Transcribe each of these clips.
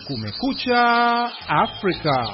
Kumekucha Afrika.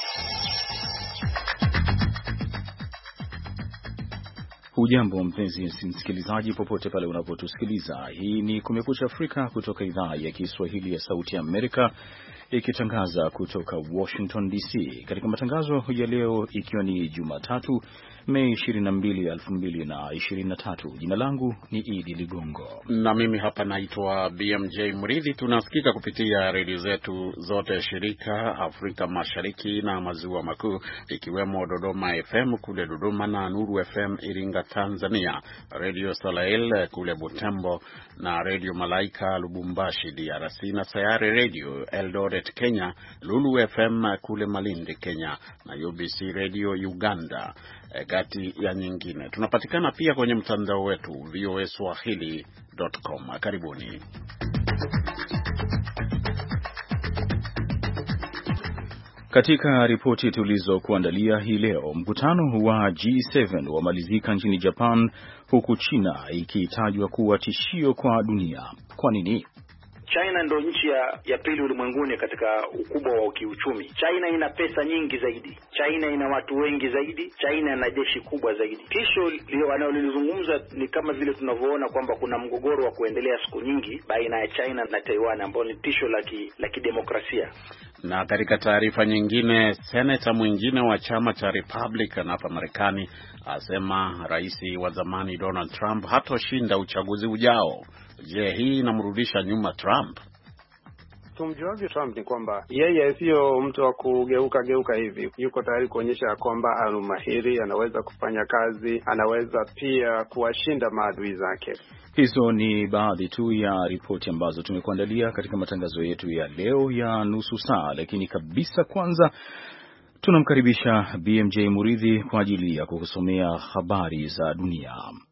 Hujambo mpenzi msikilizaji popote pale unapotusikiliza. Hii ni Kumekucha Afrika kutoka idhaa ya Kiswahili ya Sauti ya Amerika ikitangaza kutoka Washington DC. Katika matangazo ya leo ikiwa ni Jumatatu Mei 22, 2023. Jina langu ni Idi Ligongo. Na mimi hapa naitwa BMJ Mridhi. Tunasikika kupitia redio zetu zote shirika Afrika Mashariki na Maziwa Makuu, ikiwemo Dodoma FM kule Dodoma na Nuru FM Iringa Tanzania, Radio Soleil kule Butembo na Radio Malaika Lubumbashi DRC, na Sayare Radio Eldoret Kenya, Lulu FM kule Malindi Kenya na UBC Radio Uganda, kati ya nyingine. Tunapatikana pia kwenye mtandao wetu voaswahili.com. Karibuni. Katika ripoti tulizokuandalia hii leo, mkutano wa G7 wamalizika nchini Japan, huku China ikitajwa kuwa tishio kwa dunia. Kwa nini? China ndio nchi ya pili ulimwenguni katika ukubwa wa kiuchumi. China ina pesa nyingi zaidi. China ina watu wengi zaidi. China ina jeshi kubwa zaidi. Tisho wanalolizungumza ni kama vile tunavyoona kwamba kuna mgogoro wa kuendelea siku nyingi baina ya China na Taiwan, ambao ni tisho la kidemokrasia. Na katika taarifa nyingine, seneta mwingine wa chama cha Republican hapa Marekani asema rais wa zamani Donald Trump hatoshinda uchaguzi ujao. Je, hii inamrudisha nyuma Trump? Tumjuavyo Trump ni kwamba yeye sio mtu wa kugeuka hivi. Yuko tayari kuonyesha kwamba ana mahiri, anaweza kufanya kazi, anaweza pia kuwashinda maadui zake. Hizo ni baadhi tu ya ripoti ambazo tumekuandalia katika matangazo yetu ya leo ya nusu saa, lakini kabisa kwanza tunamkaribisha BMJ Muridhi kwa ajili ya kukusomea habari za dunia.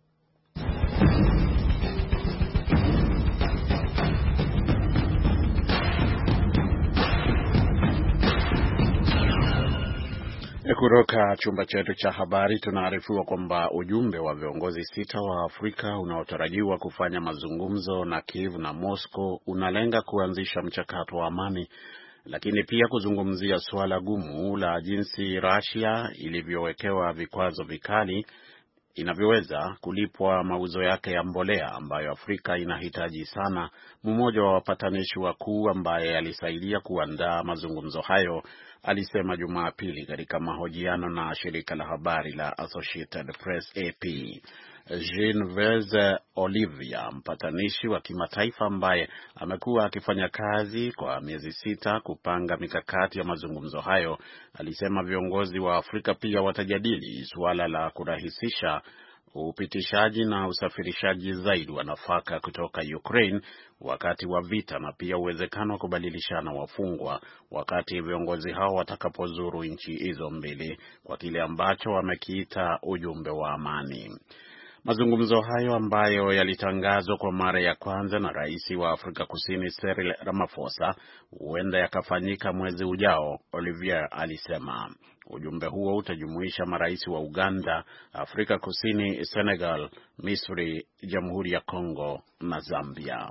Kutoka chumba chetu cha habari tunaarifiwa kwamba ujumbe wa viongozi 6 wa Afrika unaotarajiwa kufanya mazungumzo na Kiev na Moscow unalenga kuanzisha mchakato wa amani, lakini pia kuzungumzia suala gumu la jinsi Russia ilivyowekewa vikwazo vikali inavyoweza kulipwa mauzo yake ya mbolea ambayo Afrika inahitaji sana. Mmoja wa wapatanishi wakuu ambaye alisaidia kuandaa mazungumzo hayo alisema Jumapili katika mahojiano na shirika la habari la Associated Press AP. Jean-Yves Olivia, mpatanishi wa kimataifa ambaye amekuwa akifanya kazi kwa miezi 6 kupanga mikakati ya mazungumzo hayo, alisema viongozi wa Afrika pia watajadili suala la kurahisisha upitishaji na usafirishaji zaidi wa nafaka kutoka Ukraine wakati wa vita, na pia uwezekano wa kubadilishana wafungwa wakati viongozi hao watakapozuru nchi hizo mbili kwa kile ambacho wamekiita ujumbe wa amani. Mazungumzo hayo ambayo yalitangazwa kwa mara ya kwanza na rais wa Afrika Kusini Cyril Ramaphosa huenda yakafanyika mwezi ujao, Olivier alisema. Ujumbe huo utajumuisha marais wa Uganda, Afrika Kusini, Senegal, Misri, Jamhuri ya Kongo na Zambia.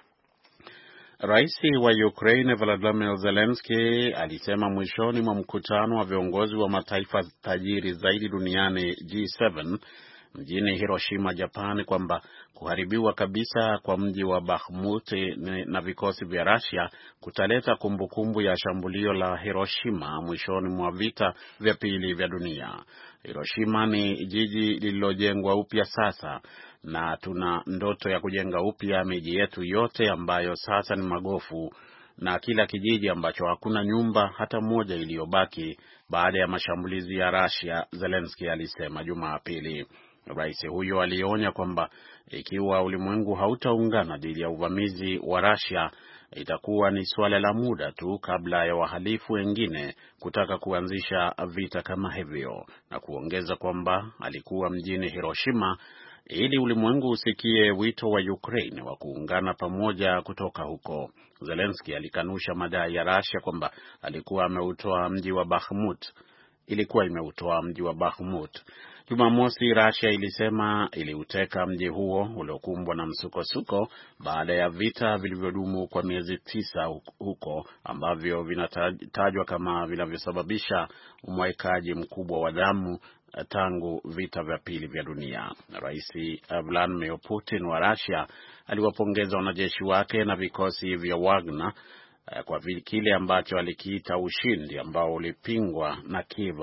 Rais wa Ukraine Volodymyr Zelensky alisema mwishoni mwa mkutano wa viongozi wa mataifa tajiri zaidi duniani G7 mjini Hiroshima, Japan, kwamba kuharibiwa kabisa kwa mji wa Bakhmut na vikosi vya Russia kutaleta kumbukumbu ya shambulio la Hiroshima mwishoni mwa vita vya pili vya dunia. Hiroshima ni jiji lililojengwa upya sasa, na tuna ndoto ya kujenga upya miji yetu yote ambayo sasa ni magofu, na kila kijiji ambacho hakuna nyumba hata moja iliyobaki baada ya mashambulizi ya Russia, Zelensky alisema Jumapili. Rais huyo alionya kwamba ikiwa ulimwengu hautaungana dhidi ya uvamizi wa Russia, itakuwa ni suala la muda tu kabla ya wahalifu wengine kutaka kuanzisha vita kama hivyo, na kuongeza kwamba alikuwa mjini Hiroshima ili ulimwengu usikie wito wa Ukraine wa kuungana pamoja kutoka huko. Zelensky alikanusha madai ya Russia kwamba ilikuwa imeutoa mji wa Bakhmut. Jumamosi, Russia ilisema iliuteka mji huo uliokumbwa na msukosuko baada ya vita vilivyodumu kwa miezi 9 huko ambavyo vinatajwa kama vinavyosababisha umwaikaji mkubwa wa damu tangu vita vya pili vya dunia. Rais Vladimir Putin wa Russia aliwapongeza wanajeshi wake na vikosi vya Wagner kwa kile ambacho alikiita ushindi ambao ulipingwa na Kiev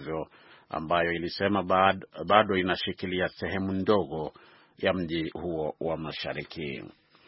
ambayo ilisema bado inashikilia sehemu ndogo ya mji huo wa mashariki.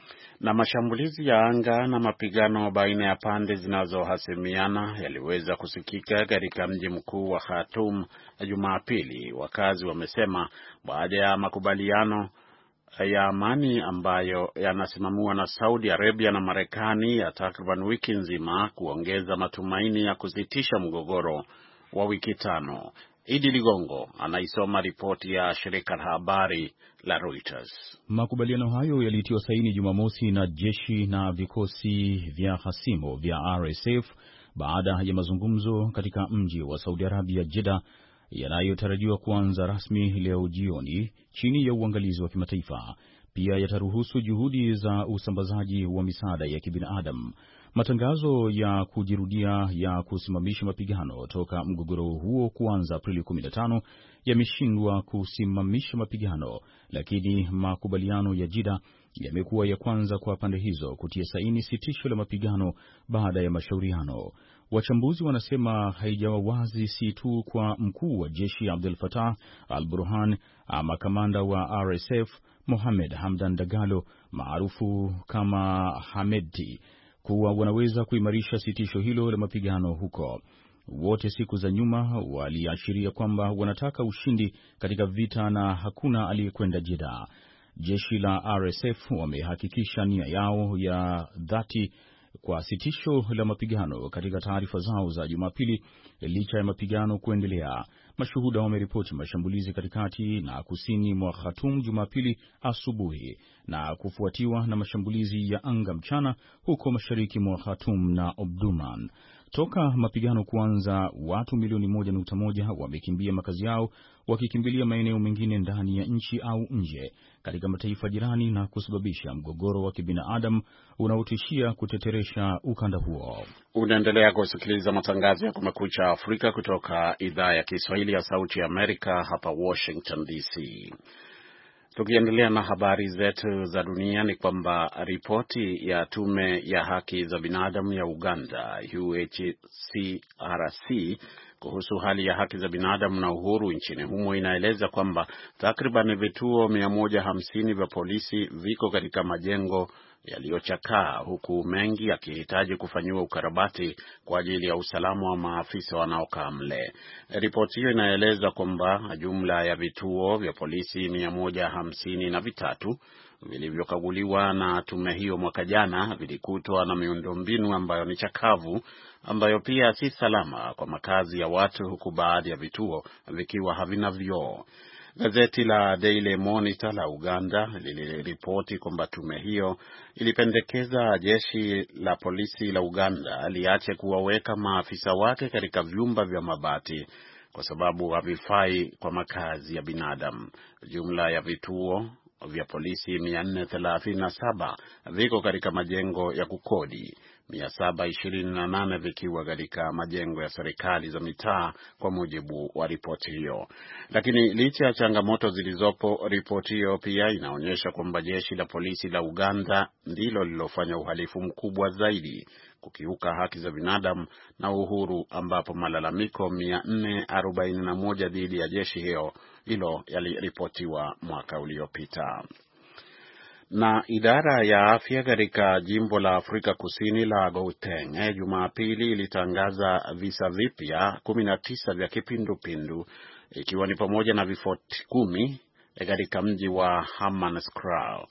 Na mashambulizi ya anga na mapigano baina ya pande zinazohasimiana yaliweza kusikika katika mji mkuu wa Khartoum Jumapili, wakazi wamesema, baada ya makubaliano ya amani ambayo yanasimamiwa na Saudi Arabia na Marekani ya takriban wiki nzima kuongeza matumaini ya kusitisha mgogoro wa wiki 5. Idi Ligongo anaisoma ripoti ya shirika la habari la Reuters. Makubaliano hayo yalitiwa saini Jumamosi na jeshi na vikosi vya hasimu vya RSF baada ya mazungumzo katika mji wa Saudi Arabia Jeddah, yanayotarajiwa kuanza rasmi leo jioni chini ya uangalizi wa kimataifa. Pia yataruhusu juhudi za usambazaji wa misaada ya kibinadamu. Matangazo ya kujirudia ya kusimamisha mapigano toka mgogoro huo kuanza Aprili 15 yameshindwa kusimamisha mapigano, lakini makubaliano ya Jeddah yamekuwa ya kwanza kwa pande hizo kutia saini sitisho la mapigano baada ya mashauriano. Wachambuzi wanasema haijawa wazi si tu kwa mkuu wa jeshi Abdel Fattah al-Burhan ama kamanda wa RSF Mohamed Hamdan Dagalo maarufu kama Hamedti kuwa wanaweza kuimarisha sitisho hilo la mapigano huko. Wote siku za nyuma waliashiria kwamba wanataka ushindi katika vita na hakuna aliyekwenda Jeddah. Jeshi la RSF wamehakikisha nia yao ya dhati kwa sitisho la mapigano katika taarifa zao za Jumapili, licha ya mapigano kuendelea. Mashuhuda wameripoti mashambulizi katikati na kusini mwa Khartoum Jumapili asubuhi na kufuatiwa na mashambulizi ya anga mchana huko mashariki mwa Khartoum na Omdurman. Toka mapigano kuanza, watu milioni 1.1 wamekimbia makazi yao wakikimbilia maeneo mengine ndani ya nchi au nje katika mataifa jirani na kusababisha mgogoro wa kibinadamu unaotishia kuteteresha ukanda huo. Unaendelea kusikiliza matangazo ya Kumekucha Afrika kutoka idhaa ya Kiswahili ya Sauti ya Amerika hapa Washington DC. Tukiendelea na habari zetu za dunia ni kwamba ripoti ya tume ya haki za binadamu ya Uganda UHCRC kuhusu hali ya haki za binadamu na uhuru nchini humo inaeleza kwamba takriban vituo 150 vya polisi viko katika majengo yaliyochakaa, huku mengi yakihitaji kufanyiwa ukarabati kwa ajili ya usalama wa maafisa wanaokaa mle. Ripoti hiyo inaeleza kwamba jumla ya vituo vya polisi 153 vilivyokaguliwa na tume hiyo mwaka jana vilikutwa na miundombinu ambayo ni chakavu, ambayo pia si salama kwa makazi ya watu, huku baadhi ya vituo vikiwa havina vyoo. Gazeti la Daily Monitor la Uganda liliripoti kwamba tume hiyo ilipendekeza jeshi la polisi la Uganda liache kuwaweka maafisa wake katika vyumba vya mabati kwa sababu havifai kwa makazi ya binadamu. Jumla ya vituo vya polisi 437 viko katika majengo ya kukodi, 728 vikiwa katika majengo ya serikali za mitaa, kwa mujibu wa ripoti hiyo. Lakini licha ya changamoto zilizopo, ripoti hiyo pia inaonyesha kwamba jeshi la polisi la Uganda ndilo lilofanya uhalifu mkubwa zaidi kukiuka haki za binadamu na uhuru, ambapo malalamiko 441 dhidi ya jeshi hilo yaliripotiwa mwaka uliopita. Na idara ya afya katika jimbo la Afrika Kusini la Gauteng Jumapili ilitangaza visa vipya 19 vya kipindupindu, ikiwa ni pamoja na vifo 10 katika mji wa Hammanskraal.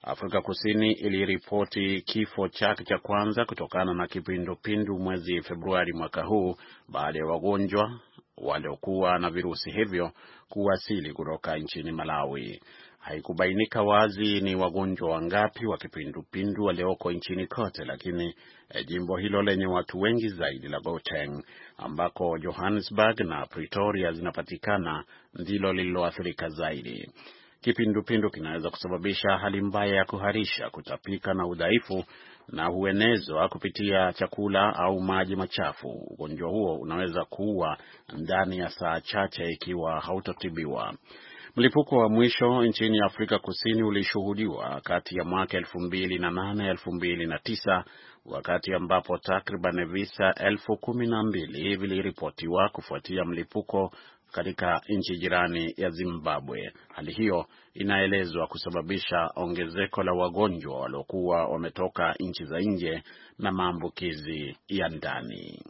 Afrika Kusini iliripoti kifo chake cha kwanza kutokana na kipindupindu mwezi Februari mwaka huu baada ya wagonjwa waliokuwa na virusi hivyo kuwasili kutoka nchini Malawi. Haikubainika wazi ni wagonjwa wangapi wa kipindupindu walioko nchini kote, lakini jimbo hilo lenye watu wengi zaidi la Gauteng, ambako Johannesburg na Pretoria zinapatikana, ndilo lililoathirika zaidi. Kipindupindu kinaweza kusababisha hali mbaya ya kuharisha, kutapika na udhaifu, na huenezwa kupitia chakula au maji machafu. Ugonjwa huo unaweza kuua ndani ya saa chache ikiwa hautotibiwa. Mlipuko wa mwisho nchini Afrika Kusini ulishuhudiwa kati ya mwaka 2008 na 2009, wakati ambapo takriban visa 12,000 viliripotiwa kufuatia mlipuko katika nchi jirani ya Zimbabwe. Hali hiyo inaelezwa kusababisha ongezeko la wagonjwa waliokuwa wametoka nchi za nje na maambukizi ya ndani.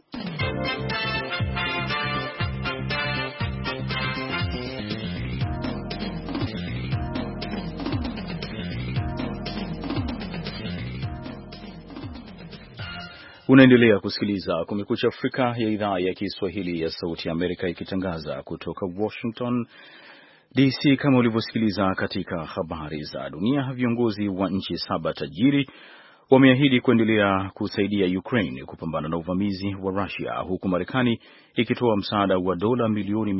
Unaendelea kusikiliza Kumekucha Afrika ya idhaa ya Kiswahili ya Sauti ya Amerika ikitangaza kutoka Washington DC. Kama ulivyosikiliza katika habari za dunia, viongozi wa nchi 7 tajiri wameahidi kuendelea kusaidia Ukraine kupambana na uvamizi wa Russia, huku Marekani ikitoa msaada wa dola milioni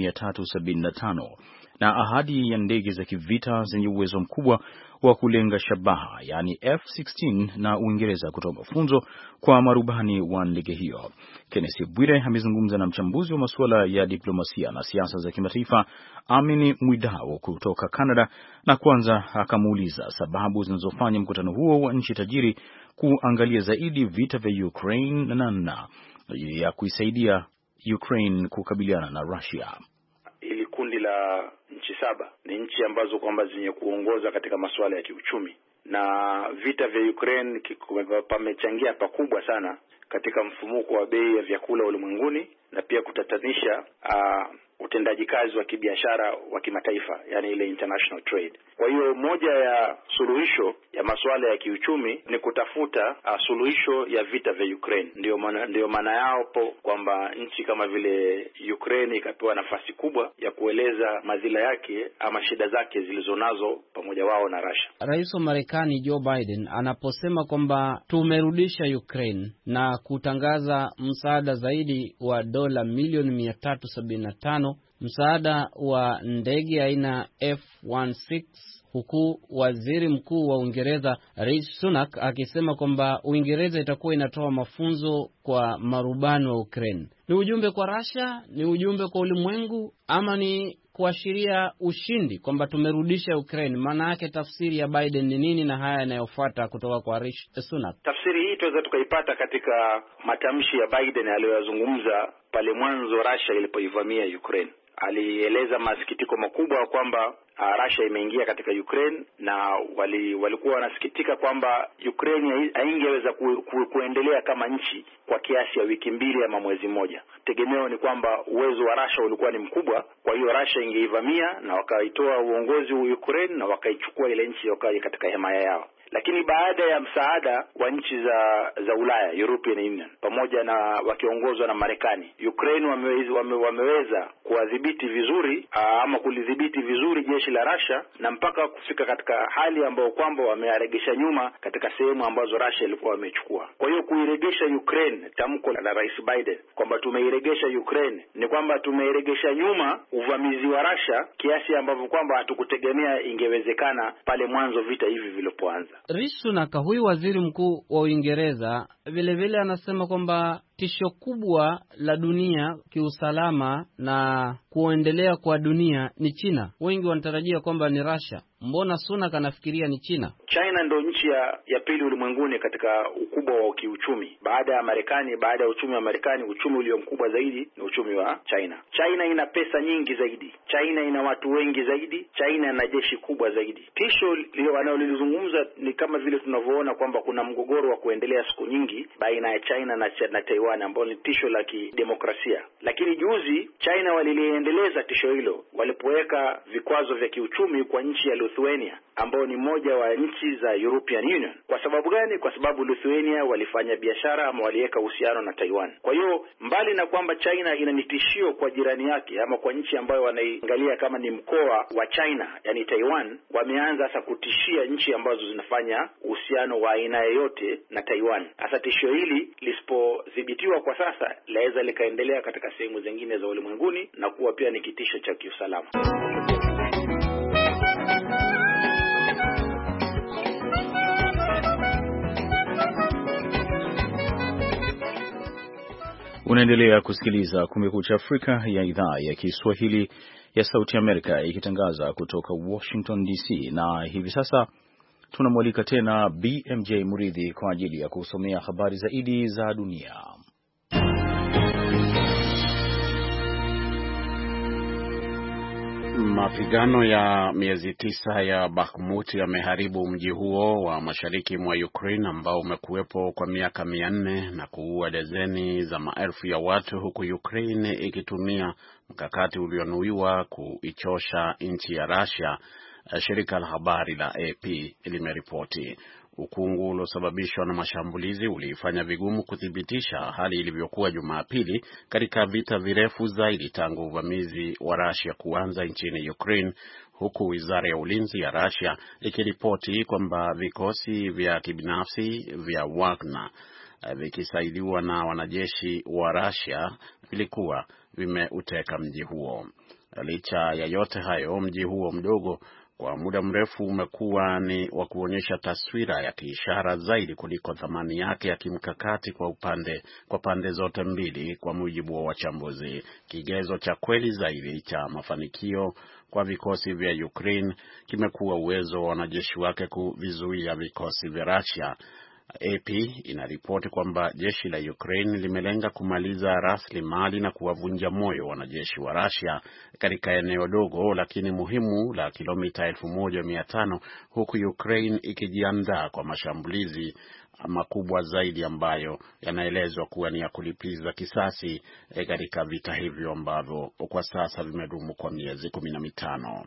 375 na ahadi ya ndege za kivita zenye uwezo mkubwa wa kulenga shabaha, yani F-16, na Uingereza kutoa mafunzo kwa marubani wa ndege hiyo. Kenneth Bwire amezungumza na mchambuzi wa masuala ya diplomasia na siasa za kimataifa Amini Mwidau kutoka Canada, na kwanza akamuuliza sababu zinazofanya mkutano huo wa nchi tajiri kuangalia zaidi vita vya Ukraine na namna ya kuisaidia Ukraine kukabiliana na Russia. Ili kundi la nchi 7 ni nchi ambazo kwamba zenye kuongoza katika masuala ya kiuchumi, na vita vya Ukraine pamechangia pakubwa sana katika mfumuko wa bei ya vyakula ulimwenguni na pia kutatanisha utendaji kazi wa kibiashara wa kimataifa, yani ile international trade. Kwa hiyo moja ya suluhisho ya masuala ya kiuchumi ni kutafuta suluhisho ya vita vya Ukraine. Ndio maana yao kwamba nchi kama vile Ukraine ikapewa nafasi kubwa ya kueleza madhila yake ama shida zake zilizonazo pamoja wao na Russia. Rais wa Marekani Joe Biden anaposema kwamba tumerudisha Ukraine na kutangaza msaada zaidi wa dola milioni 375, msaada wa ndege aina F-16, huku waziri mkuu wa Uingereza Rishi Sunak akisema kwamba Uingereza itakuwa inatoa mafunzo kwa marubani wa Ukraine. Ni ujumbe kwa Russia, ni ujumbe kwa ulimwengu, ama ni kuashiria ushindi kwamba tumerudisha Ukraine? Maana yake tafsiri ya Biden ni nini na haya yanayofuata kutoka kwa Rishi Sunak? Tafsiri hii tunaweza tukaipata katika matamshi ya Biden aliyozungumza pale mwanzo Russia ilipoivamia Ukraine. Alieleza masikitiko makubwa kwamba Russia imeingia katika Ukraine, na walikuwa wanasikitika kwamba Ukraine haingeweza kuendelea kama nchi kwa kiasi ya wiki 2 ama mwezi mmoja. Tegemeo ni kwamba uwezo wa Russia ulikuwa ni mkubwa, kwa hiyo Russia ingeivamia na wakaitoa uongozi wa Ukraine na wakaichukua ile nchi wakaja katika himaya yao. Lakini baada ya msaada wa nchi za Ulaya, European Union, pamoja na wakiongozwa na Marekani, Ukraine wameweza kuadhibiti vizuri ama kulidhibiti vizuri jeshi la Russia, na mpaka kufika katika hali ambayo kwamba wamearegesha nyuma katika sehemu ambazo Russia ilikuwa wamechukua. Kwa hiyo kuiregesha Ukraine, tamko la Rais Biden kwamba tumeiregesha Ukraine, ni kwamba tumeiregesha nyuma uvamizi wa Russia kiasi ambavyo kwamba hatukutegemea ingewezekana pale mwanzo vita hivi vilipoanza. Rishi Sunak, huyu waziri mkuu wa Uingereza, vile anasema kwamba tisho kubwa la dunia kiusalama na kuendelea kwa dunia ni China. Wengi wanatarajia kwamba ni Russia. Mbona Sunak anafikiria ni China? China ndio nchi ya pili ulimwenguni katika ukubwa wa kiuchumi baada ya Marekani. Baada ya uchumi wa Marekani, uchumi ulio mkubwa zaidi ni uchumi wa China. China ina pesa nyingi zaidi, China ina watu wengi zaidi, China ina jeshi kubwa zaidi. Tisho wanalolizungumza ni kama vile tunavyoona kwamba kuna mgogoro wa kuendelea siku nyingi nyingi baina ya China na Taiwan, ambalo ni tisho la kidemokrasia. Lakini juzi China waliliendeleza tisho hilo walipoweka vikwazo vya kiuchumi kwa nchi ya Lithuania, ambao ni moja wa nchi za European Union. Kwa sababu gani? Kwa sababu Lithuania walifanya biashara ama waliweka uhusiano na Taiwan. Kwa hiyo mbali na kwamba China inanitishio kwa jirani yake ama kwa nchi ambayo wanaiangalia kama ni mkoa wa China, yani Taiwan, wameanza sasa kutishia nchi ambazo zinafanya uhusiano wa aina yoyote na Taiwan. Sasa tishio hili lisipodhibitiwa kwa sasa, laweza likaendelea katika sehemu zingine za ulimwenguni na kuwa pia ni kitisho cha kiusalama. Unaendelea kusikiliza Kumekucha Afrika ya idhaa ya Kiswahili ya Sauti Amerika ikitangaza kutoka Washington DC, na hivi sasa tunamwalika tena BMJ Muridhi kwa ajili ya kusomea habari zaidi za dunia. Mapigano ya miezi 9 ya Bakhmut yameharibu mji huo wa mashariki mwa Ukraine ambao umekuwepo kwa miaka 400 na kuua dazeni za maelfu ya watu, huku Ukraine ikitumia mkakati ulionuiwa kuichosha nchi ya Russia, shirika la habari la AP limeripoti. Ukungu uliosababishwa na mashambulizi uliifanya vigumu kuthibitisha hali ilivyokuwa Jumapili katika vita virefu zaidi tangu uvamizi wa Russia kuanza nchini Ukraine, huku wizara ya ulinzi ya Russia ikiripoti kwamba vikosi vya kibinafsi vya Wagner vikisaidiwa na wanajeshi wa Russia vilikuwa vimeuteka mji huo. Licha ya yote hayo, mji huo mdogo kwa muda mrefu umekuwa ni wa kuonyesha taswira ya kiishara zaidi kuliko thamani yake ya kimkakati kwa pande zote mbili, kwa mujibu wa wachambuzi. Kigezo cha kweli zaidi cha mafanikio kwa vikosi vya Ukraine kimekuwa uwezo wa wanajeshi wake kuvizuia vikosi vya Russia. AP inaripoti kwamba jeshi la Ukraine limelenga kumaliza rasilimali na kuwavunja moyo wanajeshi wa Russia katika eneo dogo lakini muhimu la kilomita 1500, huku Ukraine ikijiandaa kwa mashambulizi makubwa zaidi ambayo yanaelezwa kuwa ni ya kulipiza kisasi katika vita hivyo ambavyo kwa sasa vimedumu kwa miezi 15.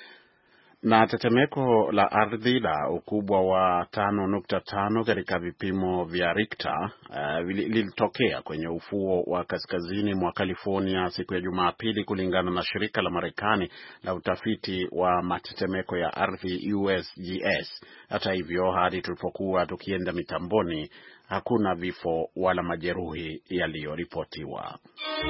Na tetemeko la ardhi la ukubwa wa 5.5 katika vipimo vya Richter lilitokea kwenye ufuo wa kaskazini mwa California siku ya Jumapili, kulingana na shirika la Marekani la utafiti wa matetemeko ya ardhi USGS. Hata hivyo, hadi tulipokuwa tukienda mitamboni, hakuna vifo wala majeruhi yaliyoripotiwa.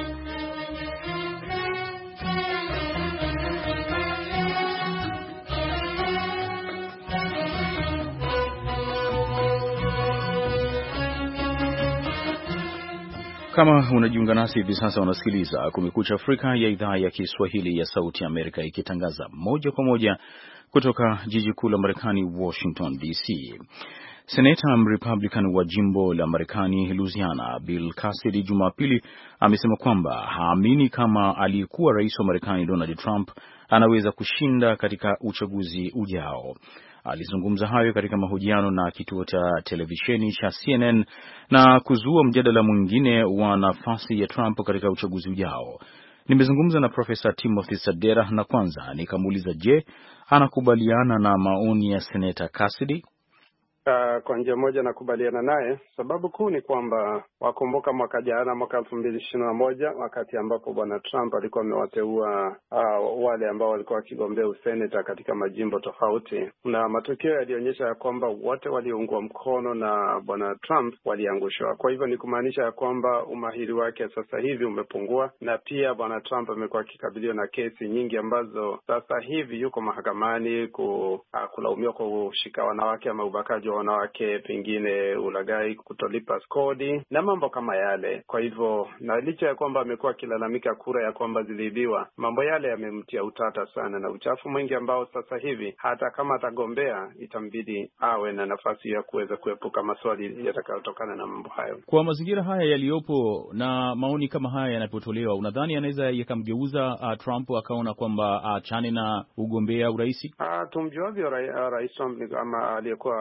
Kama unajiunga nasi hivi sasa, unasikiliza Kumekucha Afrika ya idhaa ya Kiswahili ya Sauti Amerika ikitangaza moja kwa moja kutoka jiji kuu la Marekani, Washington DC. Seneta Republican wa jimbo la Marekani Louisiana, Bill Cassidy, Jumapili amesema kwamba haamini kama aliyekuwa rais wa Marekani Donald Trump anaweza kushinda katika uchaguzi ujao. Alizungumza hayo katika mahojiano na kituo cha televisheni cha CNN na kuzua mjadala mwingine wa nafasi ya Trump katika uchaguzi ujao. Nimezungumza na Profesa Timothy Sadera na kwanza nikamuuliza, je, anakubaliana na maoni ya Seneta Cassidy? Kwa njia moja nakubaliana naye. Sababu kuu ni kwamba wakumbuka mwaka jana, mwaka 2021, wakati ambapo bwana Trump alikuwa amewateua wale ambao walikuwa wakigombea useneta katika majimbo tofauti, na matokeo yalionyesha ya kwamba wote walioungwa mkono na bwana Trump waliangushwa. Kwa hivyo ni kumaanisha ya kwamba umahiri wake sasa hivi umepungua, na pia bwana Trump amekuwa akikabiliwa na kesi nyingi ambazo sasa hivi yuko mahakamani kulaumiwa kwa kushika wanawake ama ubakaji wa wanawake, pengine ulaghai, kutolipa kodi na mambo kama yale. Kwa hivyo, na licha ya kwamba amekuwa akilalamika kura ya kwamba ziliibiwa, mambo yale yamemtia utata sana na uchafu mwingi ambao sasa hivi hata kama atagombea itambidi awe na nafasi ya kuweza kuepuka maswali yatakayotokana na mambo hayo. Kwa mazingira haya yaliyopo na maoni kama haya yanapotolewa, unadhani anaweza yakamgeuza Trump akaona kwamba achane na ugombea uraisi? Tumjuavyo Rais Trump ama aliyekuwa rais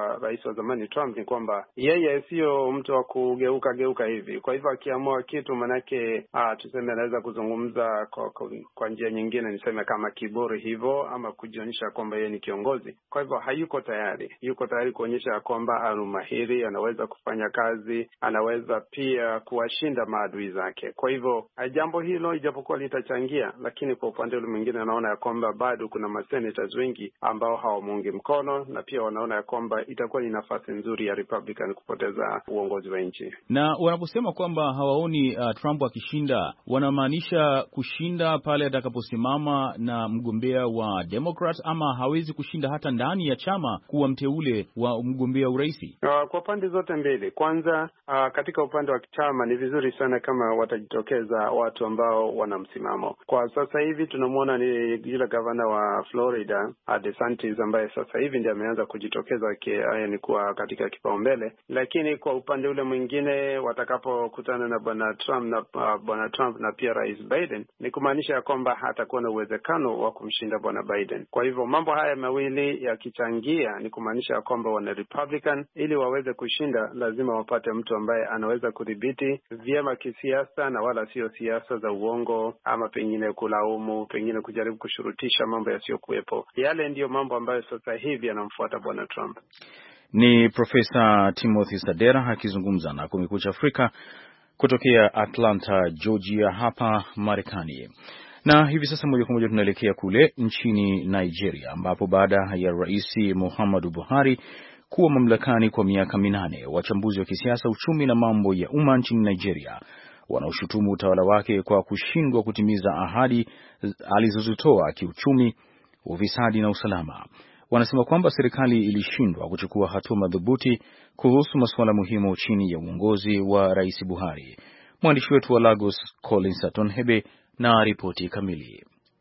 wa zamani Trump ni kwamba yeye sio mtu wa kugeuka hivi. Kwa hivyo akiamua kitu manake tuseme anaweza kuzungumza kwa njia nyingine, niseme kama kiburi hivyo, ama kujionyesha kwamba yeye ni kiongozi. Kwa hivyo yuko tayari kuonyesha kwamba ana umahiri, anaweza kufanya kazi, anaweza pia kuwashinda maadui zake. Kwa hivyo jambo hilo ijapokuwa litachangia, lakini kwa upande ule mwingine anaona ya kwamba bado kuna masenators wengi ambao hawamuungi mkono, na pia wanaona ya kwamba itakuwa ni nafasi nzuri ya Republican kupoteza uongozi wa nchi. Na wanaposema kwamba hawaoni Trump akishinda, wanamaanisha kushinda pale atakaposimama na mgombea wa Democrat, ama hawezi kushinda hata ndani ya chama kuwa mteule wa mgombea uraisi? Kwa pande zote mbili. Kwanza katika upande wa chama ni vizuri sana kama watajitokeza watu ambao wana msimamo. Kwa sasa hivi tunamwona ni yule gavana wa Florida DeSantis, ambaye sasa hivi ndiye ameanza kujitokeza ni kuwa katika kipaumbele, lakini kwa upande ule mwingine watakapokutana na bwana Trump na pia Rais Biden, ni kumaanisha ya kwamba hatakuwa na uwezekano wa kumshinda bwana Biden. Kwa hivyo mambo haya mawili yakichangia, ni kumaanisha ya kwamba wana Republican ili waweze kushinda lazima wapate mtu ambaye anaweza kudhibiti vyema kisiasa, na wala sio siasa za uongo ama pengine kulaumu, pengine kujaribu kushurutisha mambo yasiyokuwepo. Yale ndiyo mambo ambayo sasa hivi yanamfuata bwana Trump. Ni Profesa Timothy Sadera akizungumza na Kumekucha Afrika kutokea Atlanta, Georgia hapa Marekani. Na hivi sasa moja kwa moja tunaelekea kule nchini Nigeria, ambapo baada ya Rais Muhammadu Buhari kuwa mamlakani kwa miaka 8, wachambuzi wa kisiasa, uchumi na mambo ya umma nchini Nigeria wanaoshutumu utawala wake kwa kushindwa kutimiza ahadi alizozitoa kiuchumi, ufisadi na usalama. Wanasema kwamba serikali ilishindwa kuchukua hatua madhubuti kuhusu masuala muhimu chini ya uongozi wa Rais Buhari. Mwandishi wetu wa Lagos Collins Atonhebe na ripoti kamili.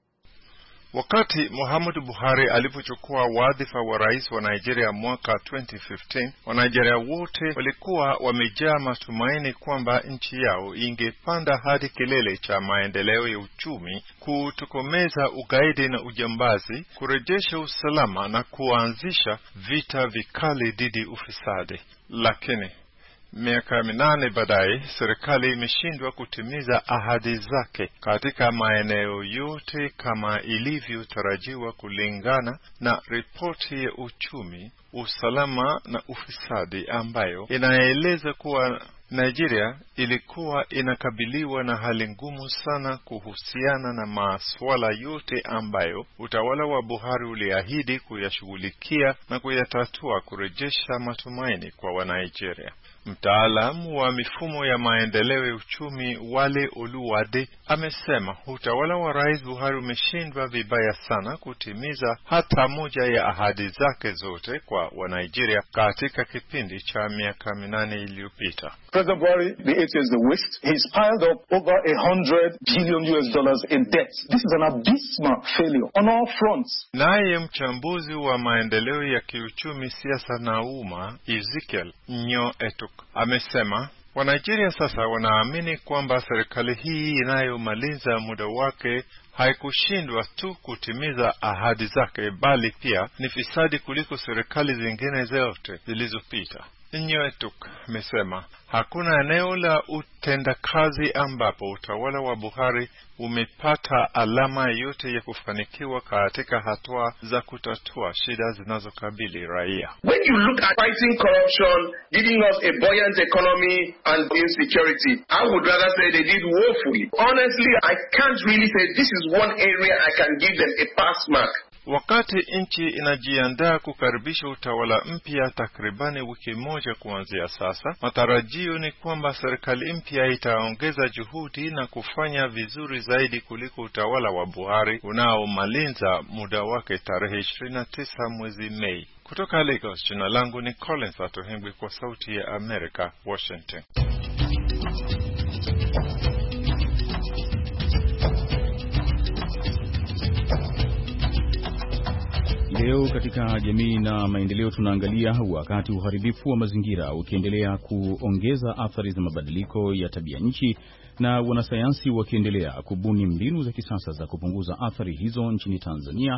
Wakati Muhammadu Buhari alipochukua wadhifa wa rais wa Nigeria mwaka 2015, Wanigeria wote walikuwa wamejaa matumaini kwamba nchi yao ingepanda hadi kilele cha maendeleo ya uchumi, kutokomeza ugaidi na ujambazi, kurejesha usalama na kuanzisha vita vikali dhidi ufisadi. Lakini miaka 8 baadaye, serikali imeshindwa kutimiza ahadi zake katika maeneo yote kama ilivyotarajiwa, kulingana na ripoti ya uchumi, usalama na ufisadi ambayo inaeleza kuwa Nigeria ilikuwa inakabiliwa na hali ngumu sana kuhusiana na masuala yote ambayo utawala wa Buhari uliahidi kuyashughulikia na kuyatatua, kurejesha matumaini kwa Wanigeria. Mtaalamu wa mifumo ya maendeleo ya uchumi Wale Oluwade amesema utawala wa Rais Buhari umeshindwa vibaya sana kutimiza hata moja ya ahadi zake zote kwa Wanigeria katika kipindi cha miaka 8 iliyopita. President Buhari, the 8 years they waste, he's piled up over $100 billion in debt. This is an abysmal failure on all fronts. Naye mchambuzi wa maendeleo ya kiuchumi, siasa na umma Ezekiel Nyo-Etuk amesema Wanigeria sasa wanaamini kwamba serikali hii inayomaliza muda wake haikushindwa tu kutimiza ahadi zake, bali pia ni fisadi kuliko serikali zingine zote zilizopita. Nyo-Etuk amesema hakuna eneo la utendakazi ambapo utawala wa Buhari umepata alama yote ya kufanikiwa katika hatua za kutatua shida zinazokabili raia. When you look at fighting corruption, giving us a buoyant economy and insecurity, I would rather say they did woefully. Honestly, I can't really say this is one area I can give them a pass mark. Wakati nchi inajiandaa kukaribisha utawala mpya takribani wiki moja kuanzia sasa, matarajio ni kwamba serikali mpya itaongeza juhudi na kufanya vizuri zaidi kuliko utawala wa Buhari unaomaliza muda wake tarehe 29 mwezi Mei. Kutoka Lagos, jina langu ni Collins Atohengwi kwa Sauti ya Amerika, Washington. Leo katika jamii na maendeleo tunaangalia wakati uharibifu wa mazingira ukiendelea kuongeza athari za mabadiliko ya tabia nchi, na wanasayansi wakiendelea kubuni mbinu za kisasa za kupunguza athari hizo nchini Tanzania,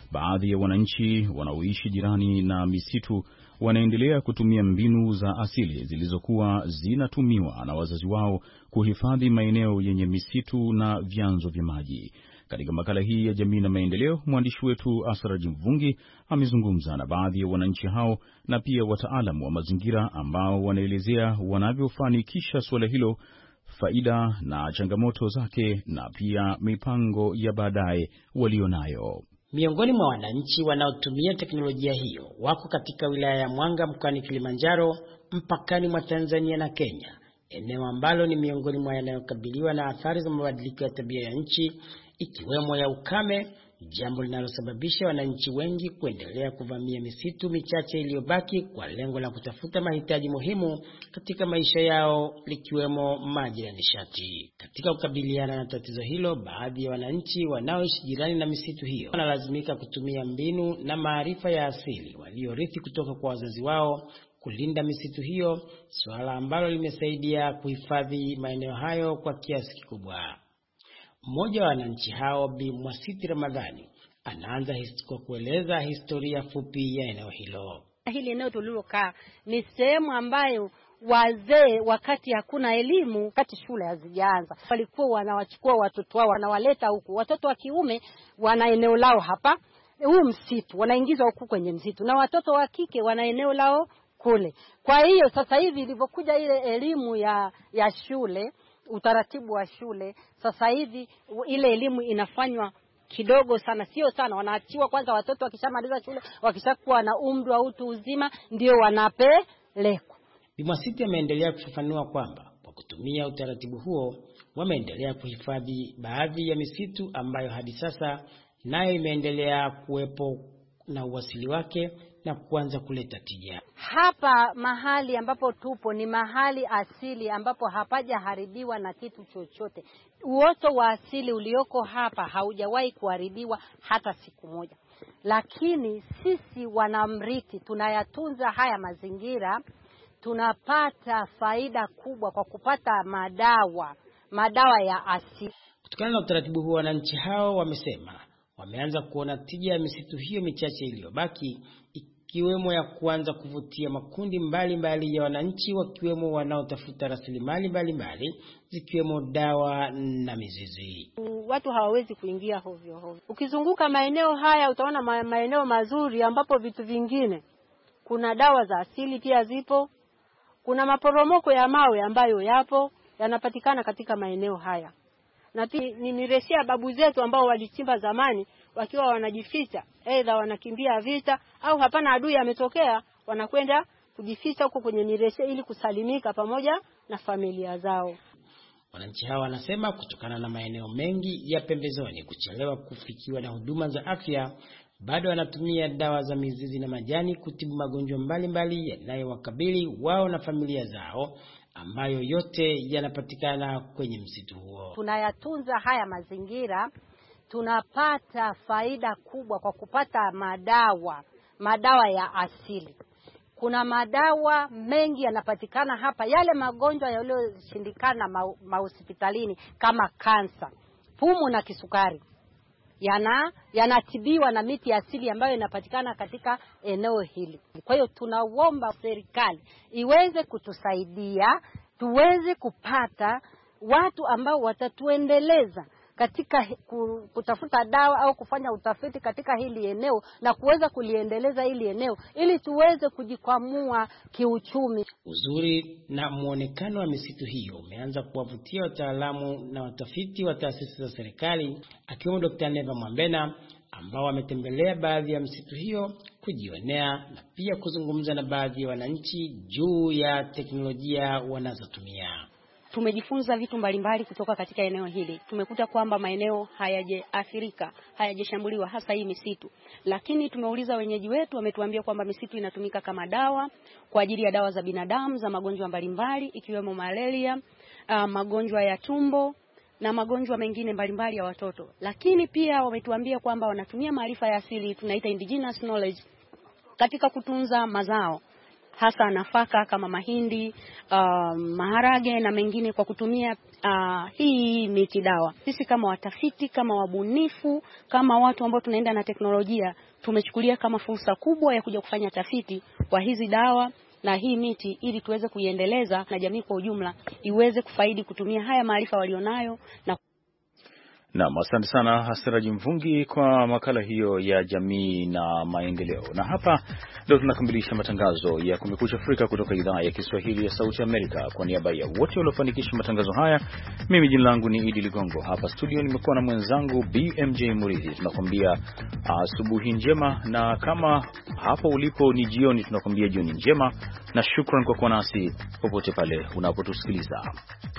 baadhi ya wananchi wanaoishi jirani na misitu wanaendelea kutumia mbinu za asili zilizokuwa zinatumiwa na wazazi wao kuhifadhi maeneo yenye misitu na vyanzo vya maji. Katika makala hii ya Jamii na Maendeleo, mwandishi wetu Asraji Mvungi amezungumza na baadhi ya wananchi hao na pia wataalamu wa mazingira ambao wanaelezea wanavyofanikisha suala hilo, faida na changamoto zake, na pia mipango ya baadaye walionayo. Miongoni mwa wananchi wanaotumia teknolojia hiyo wako katika wilaya ya Mwanga mkoani Kilimanjaro, mpakani mwa Tanzania na Kenya, eneo ambalo ni miongoni mwa yanayokabiliwa na athari za mabadiliko ya tabia ya nchi, ikiwemo ya ukame, jambo linalosababisha wananchi wengi kuendelea kuvamia misitu michache iliyobaki kwa lengo la kutafuta mahitaji muhimu katika maisha yao, likiwemo maji na nishati. Katika kukabiliana na tatizo hilo, baadhi ya wananchi wanaoishi jirani na misitu hiyo wanalazimika kutumia mbinu na maarifa ya asili waliorithi kutoka kwa wazazi wao kulinda misitu hiyo, suala ambalo limesaidia kuhifadhi maeneo hayo kwa kiasi kikubwa. Mmoja wa wananchi hao, Bi Mwasiti Ramadhani, anaanza kwa kueleza historia fupi ya eneo hilo. Hili eneo tulilokaa ni sehemu ambayo wazee, wakati hakuna elimu, wakati shule hazijaanza, walikuwa wanawachukua watoto wao wanawaleta huku. Watoto wa kiume wana eneo lao hapa, huu msitu, wanaingizwa huku kwenye msitu, na watoto wa kike wana eneo lao kule. Kwa hiyo sasa hivi ilivyokuja ile elimu ya shule, utaratibu wa shule, sasa hivi ile elimu inafanywa kidogo sana, sio sana. Wanaachiwa kwanza watoto wakishamaliza shule, wakishakuwa na umri wa utu uzima, ndio wanapelekwa. Bimwasiti ameendelea kufafanua kwamba kwa kutumia utaratibu huo wameendelea kuhifadhi baadhi ya misitu ambayo hadi sasa nayo imeendelea kuwepo na uasili wake na kuanza kuleta tija. Hapa mahali ambapo tupo ni mahali asili ambapo hapajaharibiwa na kitu chochote. Uoto wa asili ulioko hapa haujawahi kuharibiwa hata siku moja. Lakini sisi wanamriti tunayatunza haya mazingira, tunapata faida kubwa kwa kupata madawa ya asili. Kutokana na utaratibu huu, wananchi hao wamesema wameanza kuona tija ya misitu hiyo michache iliyobaki, ikiwemo ya kuanza kuvutia makundi mbalimbali ya wananchi, wakiwemo wanaotafuta rasilimali mbalimbali zikiwemo dawa na mizizi. Watu hawawezi kuingia hovyo hovyo. Ukizunguka maeneo haya utaona maeneo mazuri ambapo vitu vingine, kuna dawa za asili pia zipo, kuna maporomoko ya mawe ambayo yapo yanapatikana katika maeneo haya. Na ni miresia babu zetu ambao walichimba zamani wakiwa wanajificha, aidha wanakimbia vita au hapana adui ametokea, wanakwenda kujificha huko kwenye miresia ili kusalimika pamoja na familia zao. Wananchi hawa wanasema kutokana na maeneo mengi ya pembezoni kuchelewa kufikiwa na huduma za afya, bado wanatumia dawa za mizizi na majani kutibu magonjwa mbalimbali yanayowakabili wao na familia zao, ambayo yote yanapatikana kwenye msitu huo. Tunayatunza haya mazingira, tunapata faida kubwa kwa kupata madawa ya asili. Kuna madawa mengi yanapatikana hapa, yale magonjwa yaliyoshindikana mahospitalini kama kansa, pumu na kisukari, yanatibiwa na miti asili ambayo inapatikana katika eneo hili. Kwa hiyo tunaomba serikali iweze kutusaidia tuweze kupata watu ambao watatuendeleza katika kutafuta dawa au kufanya utafiti katika hili eneo na kuweza kuliendeleza hili eneo ili tuweze kujikwamua kiuchumi. Uzuri na muonekano wa misitu hiyo umeanza kuwavutia wataalamu na watafiti wa taasisi za serikali, akiwemo Dr. Neva Mwambena, ambao wametembelea baadhi ya misitu hiyo kujionea na pia kuzungumza na baadhi ya wananchi juu ya teknolojia wanazotumia. Tumejifunza vitu mbalimbali kutoka katika eneo hili. Tumekuta kwamba maeneo hayajaathirika, hayajashambuliwa, hasa hii misitu. Lakini tumeuliza wenyeji wetu, wametuambia kwamba misitu inatumika kama dawa kwa ajili ya dawa za binadamu za magonjwa mbalimbali ikiwemo malaria, magonjwa ya tumbo na magonjwa mengine mbalimbali ya watoto. Lakini pia wametuambia kwamba wanatumia maarifa ya asili, tunaita indigenous knowledge, katika kutunza mazao. hasa nafaka kama mahindi, maharage na mengine kwa kutumia hii miti dawa. Sisi kama watafiti, kama wabunifu, kama watu ambao tunaenda na teknolojia, tumechukulia kama fursa kubwa ya kuja kufanya tafiti kwa hizi dawa na hii miti ili tuweze kuiendeleza na jamii kwa ujumla iweze kufaidi kutumia haya maarifa walionayo. Naam, asante sana Asiraji Mvungi kwa makala hiyo ya jamii na maendeleo. Na hapa ndio tunakamilisha matangazo ya Kumekucha Afrika kutoka idhaa ya Kiswahili ya Sauti Amerika. Kwa niaba ya wote waliofanikisha matangazo haya, mimi jina langu ni Idi Ligongo. Hapa studio nimekuwa na mwenzangu BMJ Muridhi. Tunakwambia asubuhi njema, na kama hapo ulipo ni jioni, tunakwambia jioni njema, na shukran kwa kuwa nasi popote pale unapotusikiliza.